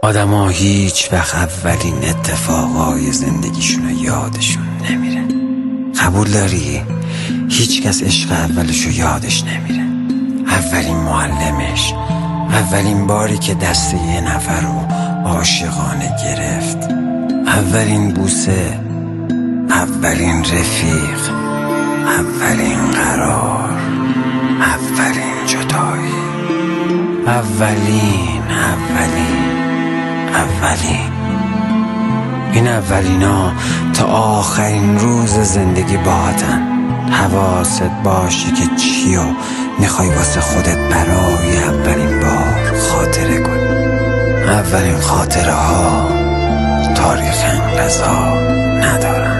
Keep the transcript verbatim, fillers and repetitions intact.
آدما هیچ وقت اولین اتفاقای زندگیشون رو یادشون نمیره. قبول داری؟ هیچ کس عشق اولشو یادش نمیره. اولین معلمش، اولین باری که دست یه نفر رو عاشقانه گرفت، اولین بوسه، اولین رفیق، اولین قرار، اولین جدایی، اولین اولین اولین این اولینا تا آخرین روز زندگی باهاتن. حواست باشه که چیو میخوای واسه خودت برای اولین بار خاطره کنی. اولین خاطره ها تاریخ انقضا ندارن.